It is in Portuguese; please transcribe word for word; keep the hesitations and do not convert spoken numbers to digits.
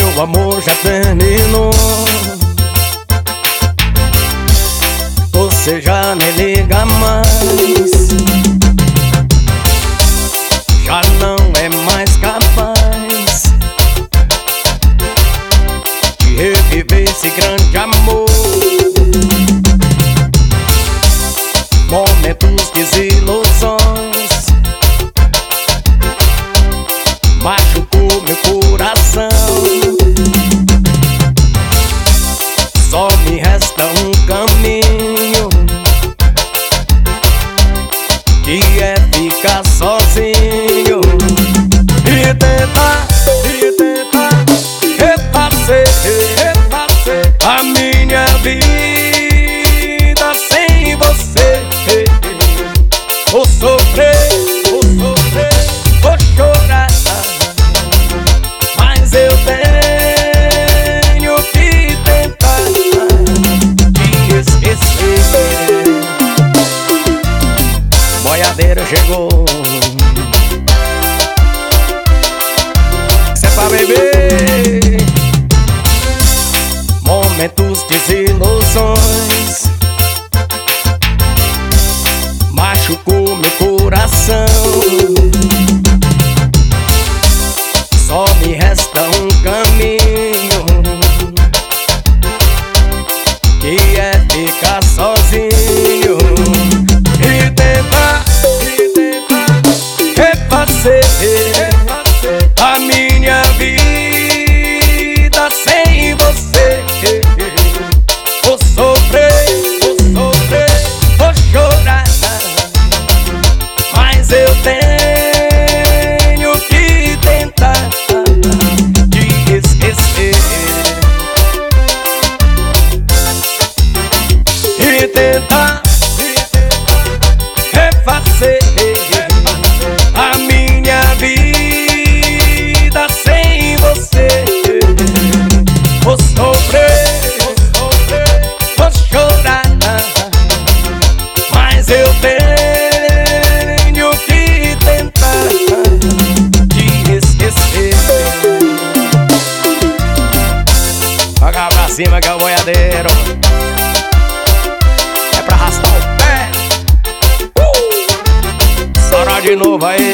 meu amor já terminou. Você já nem liga mais, já não é mais capaz de reviver esse grande amor. Momentos, desilusões machucou meu coração. Só me resta um caminho, que é ficar sozinho e tentar, e tentar refazer, refazer a minha vida sem você. Vou sofrer, vou sofrer, vou chorar, mas eu tenho que tentar te esquecer. Boiadeiro chegou, isso é pra beber. Momentos, desilusões machucou meu coração. Só me resta um caminho, que é ficar sozinho e tentar, e tentar refazer, refazer a minha vida sem você. Vou sofrer, vou sofrer, vou chorar, mas eu tenho que tentar te esquecer e tentar refazer a minha vida sem você. Vou sofrer, vou sofrer, vou chorar, mas eu tenho que tentar te esquecer. Joga pra cima que é o boiadeiro, é pra arrastar o pé. uh! Sora de novo aí.